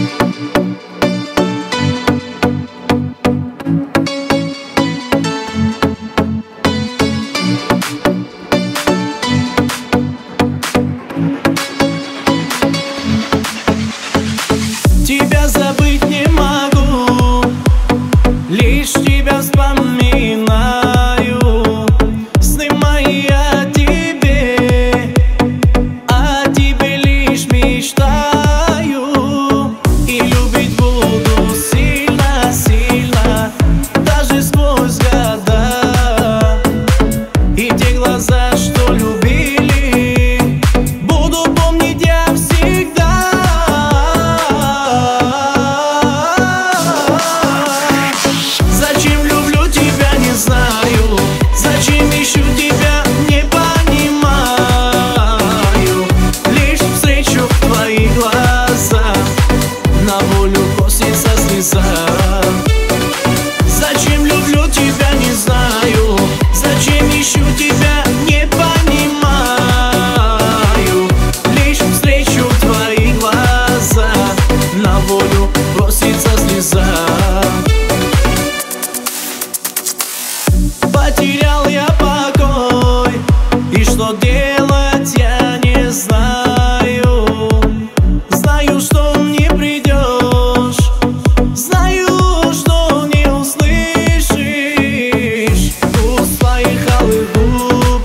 Тебя забыть не могу, лишь тебя вспоминаю. Сны мои о тебе лишь мечтаю. И любить буду сильно-сильно, даже сквозь года. И те глаза, что любили, буду помнить я всегда. Зачем люблю тебя, не знаю. Зачем ищу тебя, не понимаю. Лишь встречу твои глаза, на волю просится слеза. Зачем люблю тебя, не знаю. Зачем ищу тебя, не понимаю. Лишь встречу твои глаза, на волю просится слеза. Потерял я покой, и что делать я не знаю. Знаю, что не придешь, знаю, что не услышишь. Вкус твоих алых губ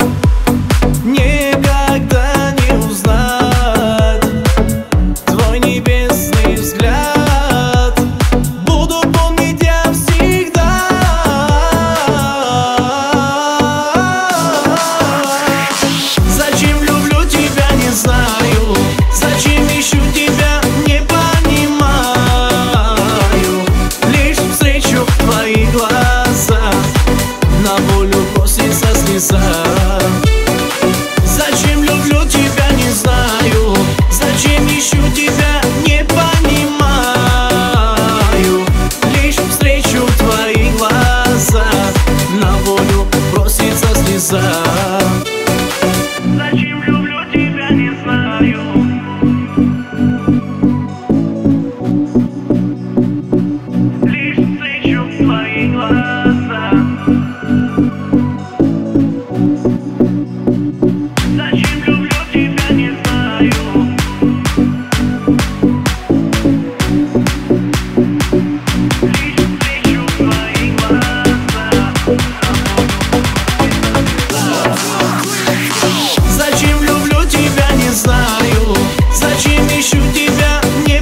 никогда не узнать. Твой небесный взгляд буду помнить я всегда. Зачем люблю тебя, не знаю. Зачем ищу тебя, не понимаю. Лишь встречу твои глаза, на волю просится слеза. Зачем люблю тебя, не знаю. Зачем ищу тебя, не понимаю. Лишь встречу твои глаза, на волю просится слеза. Зачем люблю тебя, не знаю. Лишь встречу твои глаза. Зачем люблю тебя, не знаю. Лишь встречу твои глаза. Зачем люблю тебя, не знаю. Зачем ищу тебя, не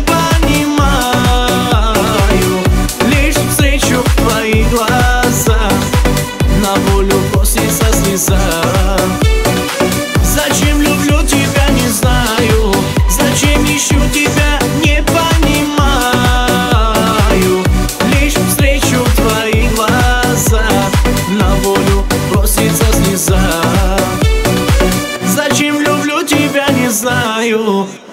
понимаю. Лишь встречу твои глаза, на волю просится слеза. Зачем люблю тебя, не знаю. Зачем ищу тебя, не понимаю. Лишь встречу твои глаза, на волю просится слеза. Зачем люблю тебя, не знаю.